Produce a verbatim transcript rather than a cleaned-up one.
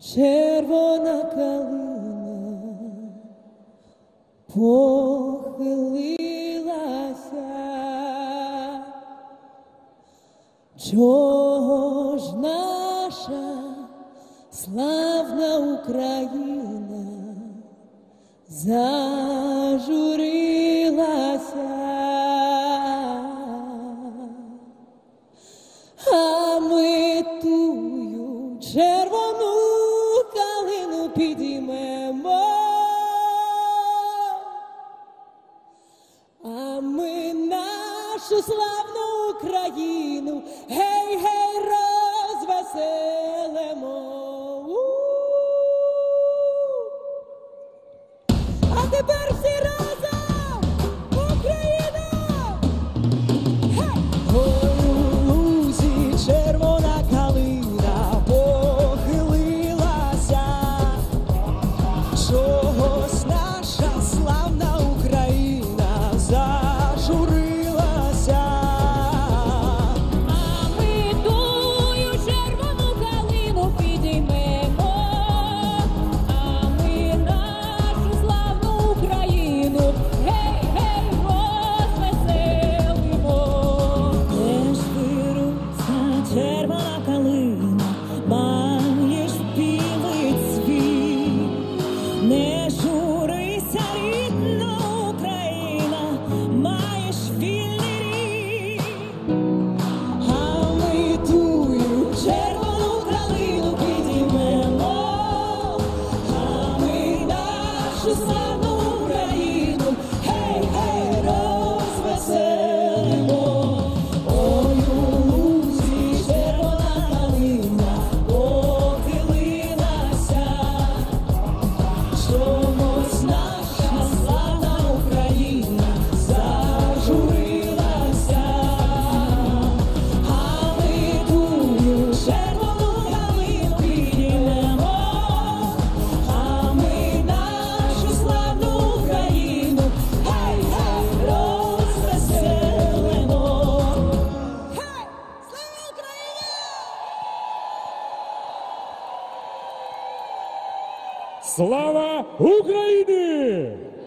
червона калина похилилася. Чого ж наша славна Україна зажурилася? А ми тую червону калину підіймемо, а ми нашу славну Україну гей-гей розвеселимо. А тепер всі разом! Україна! Гей! Ой, у лузі червона калина похилилася. Чогось наша славна Україна зажурилася. А ми тую червону калину підіймемо, а ми нашу славну Україну гей-гей розвеселимо. Де ж вируться червона калина, маєш білий цвіт. Не журися, рідна Україна, маєш вільний рік. А ми тую червону калину підіймемо, а ми нашу славну Україну гей-гей розвеселимо. Ой, у лузі червона калина похилилася. Чомусь наша славна Україна зажурилася. А ми тую червону калину підіймемо, а ми нашу славну Україну гей-гей розвеселимо. Гей! Слава Україні! Слава Україні!